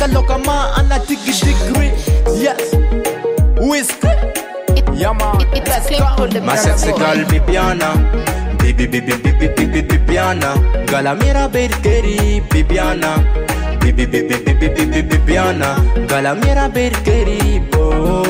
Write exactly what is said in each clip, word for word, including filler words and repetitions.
loka ma ana tigi degree. Yes, whiskey. Yeah man, let's go. My sexy girl Bibiana, Bibi Bibi Bibi Bibi Bibiana, Galamira Berkeri Bibiana, Bibi Bibi Bibi Bibi Bibiana, Galamira Berkeri oh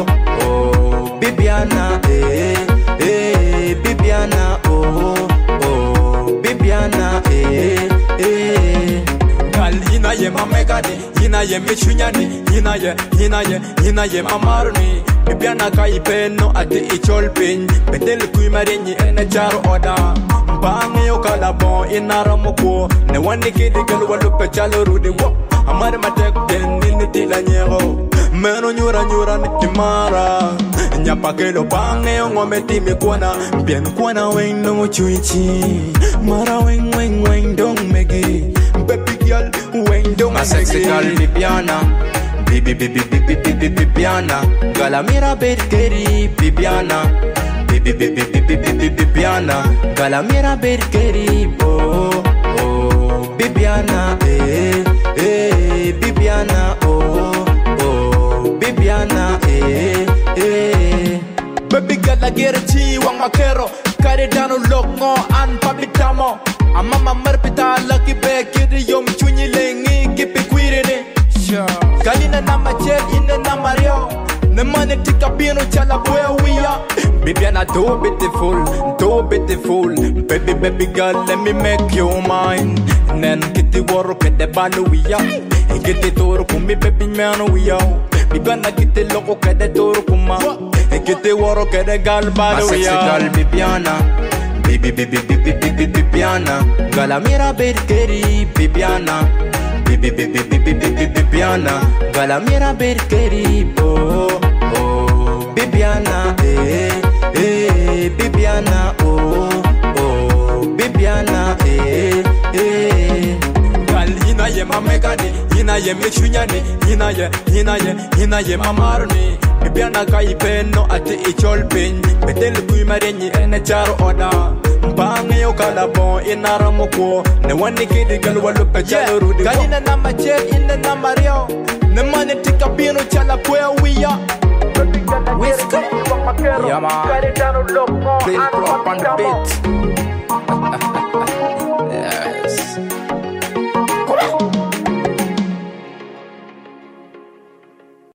oh Bibiana eh eh Bibiana oh oh Bibiana eh eh. Yina ye mamegade, yina ye michunyani, yina ye, yina ye, yina ye mamaruni. Bibiana kaipe no ati icholpin, betel kuimarenyi ene charo oda. Bange yo kalabon inaramoko, ne wani kidi galwalupe chalo rudi wo. Amare matek den nini tila nyero, meno nyura nyura nikimara. Nyapa kelo bange yo ngome timi kwana, bien kwana weng no chuichi. Mara weng weng weng dong megi. Baby girl, when do my sexy girl Bibiana, Bibi Bibi Bibi Bibi Bibiana, Galamira Berkeri Bibiana, Bibi Bibi Bibi Bibi Bibiana, Galamira Berkeri oh oh Bibiana eh eh Bibiana oh oh Bibiana eh eh. Baby girl I get a G wang makero, kare dano longo an pabitamo. Amama marpita lucky back kiri yom chunyi lengi kipi kwirene. Kalina nama cher ina nama rio. Nemane tika pino chala boya wiya. Bibiana do beautiful, do beautiful. Baby baby girl let me make you mine. Nen kiti waro kede banu wiya. Kiti toro kumi baby mano wiya. Bibiana kiti loko kede toro kuma. Kiti waro kede gal banu wiya. My sexy girl Bibiana, Bibi Bibi Bibi Bibi Bibiana, Galamira Berkeri Bibiana, Bibi Bibi Bibi Bibi Bibiana, Galamira Berkeri oh oh Bibiana eh eh Bibiana oh oh Bibiana eh eh. Gal yina ye mamegade, yina ye michunyani, yina ye, yina ye, yina ye mamaruni. Bibiana kaipe no ati icholpin, betel kuimarenyi ene charo oda. Bange yo kalabon inaramoko, ne wani kidi galwalupe chalo rudi. Kalina nama cher ina nama rio, ne mane tika pino chala kwea wiya. Whiskey, yeah man, play the prop on the beat.